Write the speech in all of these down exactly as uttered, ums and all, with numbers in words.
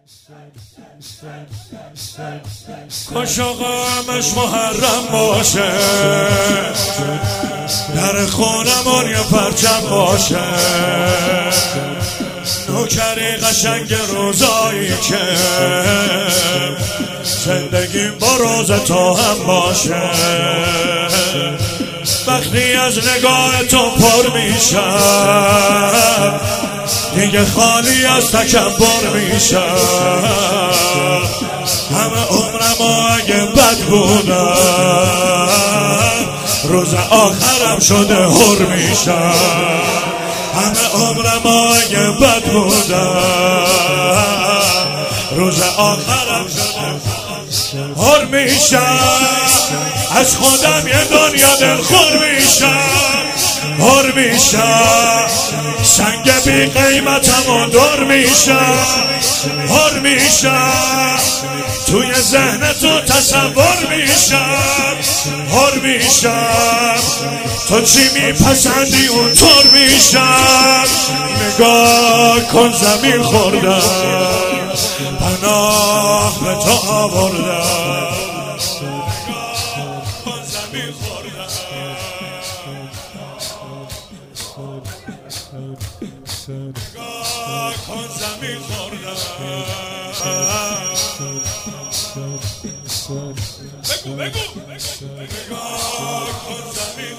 کاش آقامش محرم باشه، در خونمون یه پرچم باشه، نوکری قشنگ روزایی که زندگیم با روز تو هم باشه. وقتی از نگاه تو پر میشم دیگه خالی از تکبر میشم. همه عمرم اگه بد بودم روز آخرم شده هر میشم. همه عمرم اگه بد بودم روز آخرم شده هر میشم. از خودم یه دنیا دلخور میشم، هر میشم. سنگ بی قیمتم و دور میشم، هر میشم. توی ذهن تو تصور میشم، هر میشم. تو چی میپسندی اونطور میشم. نگاه کن زمین خوردم، پناه به تو آوردم. نگاه کن زمین خوردم. بگو بگو نگاه کن زمین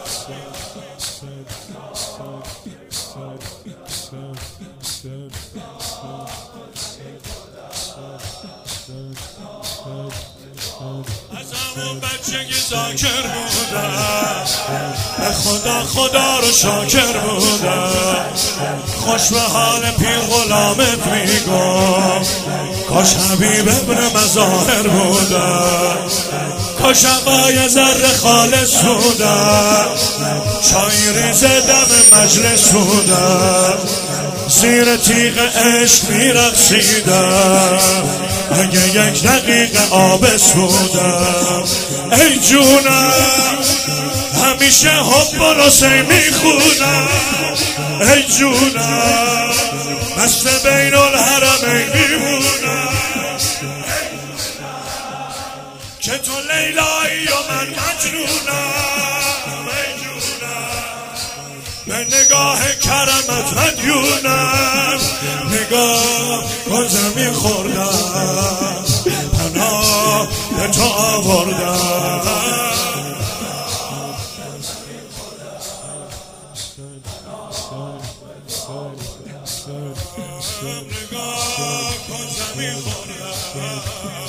از همون بچگی ذاکر بودم، به خدا خدا رو شاکر بودم. خوش به حال پیر غلامت میگم، کاش حبیب ابن مظاهر بودم، کاش آقای ذره خالص بودم، چای ریز دم مجلس بودم، زیر تیغ عشق میرقصیدم، اگه یک دقیقه آبس بودم. ای جونم همیشه حب و رسه میخونم، ای جونم مست بین الحرمین میمونم، که تو لیلایی و من مجنونم. ای جونم به نگاه کرمت مدیونم. نگاه کن زمین خوردم، پناه به تو آوردم. نگاه کن زمین خوردم.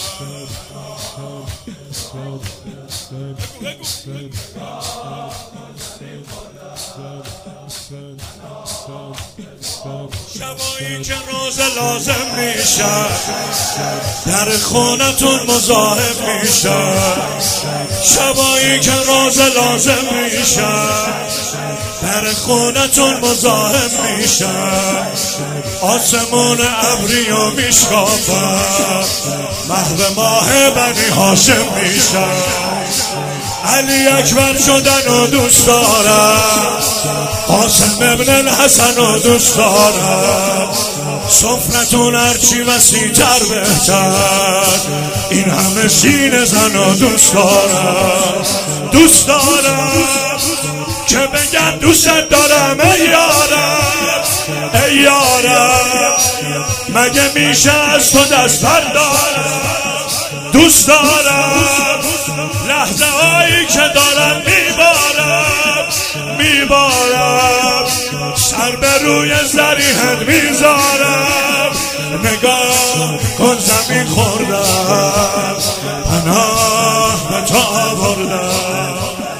شبایی که روز لازم میشم در خونتون مزاحم میشم، شبایی که روز لازم میشم در خونتون مزاحم میشم. آسمون ابری و میشکافم، محو ماه بنی هاشم میشم. علی اکبر شدن و دوست دارم، قاسم ابن الحسن و دوست دارم. سفرتون هرچی وسیع‌تر بهتر، این همه سینه زن و دوست دارم. دوست دارم که بگم دوست دارم ای یارم، ای یارم مگه میشه از تو دست بردارم. دوست دارم لحظه هایی که دارم میبارم، میبارم سر به روی زریحت میذارم. نگاه کن زمین خوردم، پناه به تو آوردم.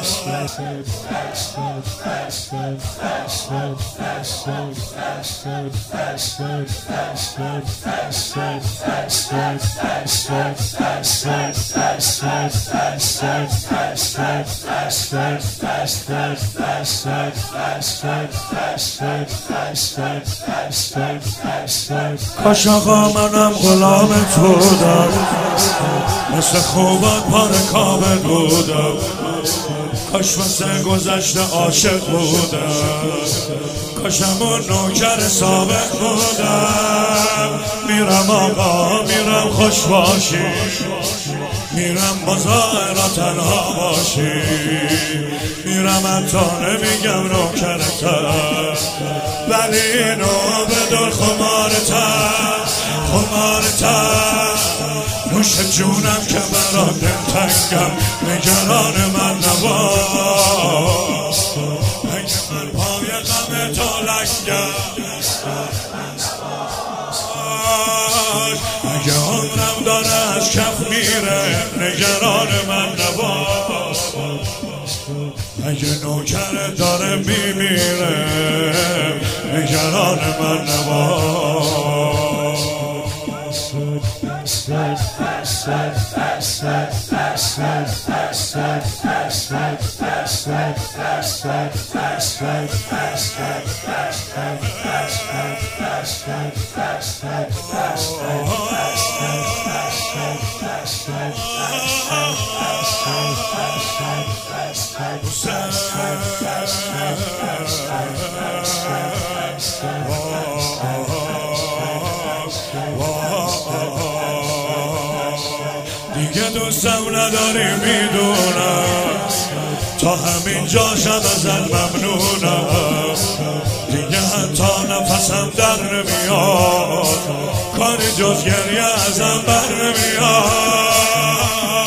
کاش آقا منم غلامت بودم، مثل خوبات پار کامل بودم. کاش واسه گذشته عاشق بودم، کاشم اون نوکر سابق بودم. میرم آقا میرم خوش باشی، میرم بازار را تنها باشی، میرم حتی نمیگم نوکرتم، ولی اینو بدون خمارتم خمارتم. نوش جونم که برا دلتنگم، نگران من نباش، اگه من پای غم تو لنگم، اگه عمرم داره از کف میره، نگران من نباش، اگه نوکر داره میمیره، نگران من نباش. دیگه دوستم نداری میدونم، تا همین جاشم ازت ممنونم، دیگه حتی نفسم در نمیاد، کاری جز گریه ازم بر نمیاد.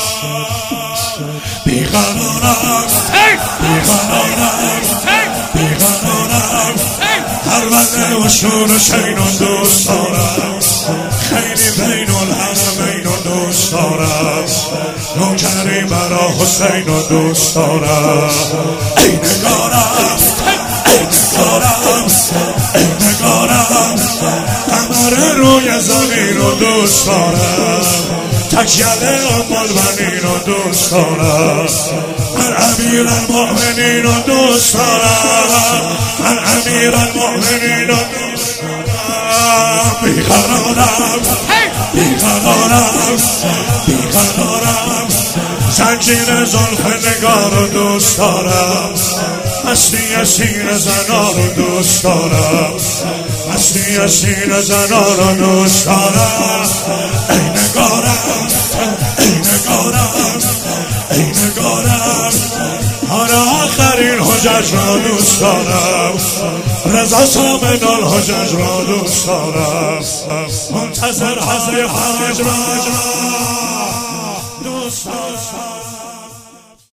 بیقرارم بیقرارم بیقرارم، هر وقت و شور و شین و دوست دارم، خیلی بین الحرمین و دوست دارم، نوکری برا حسین و دوست دارم. ای نگارم ای نگارم ای نگارم، قمر روی زمین و دوست دارم، تکیله امال بنین و دوست دارم، من امیر المؤمنین و دوست دارم، من امیر المؤمنین و دوست دارم. بیقرارم بیقرارم بیقرارم، زنجیر زلف نگار رو دوست دارم، مستی سینه زنا رو دوست دارم، مستی سینه زنا رو دوست دارم. ای نگارم ای نگارم ای نگارم، آره آخرین حجج را دوست دارم، رضا سامن الحجج را دوست دارم، منتظر های حج را دوست دارم.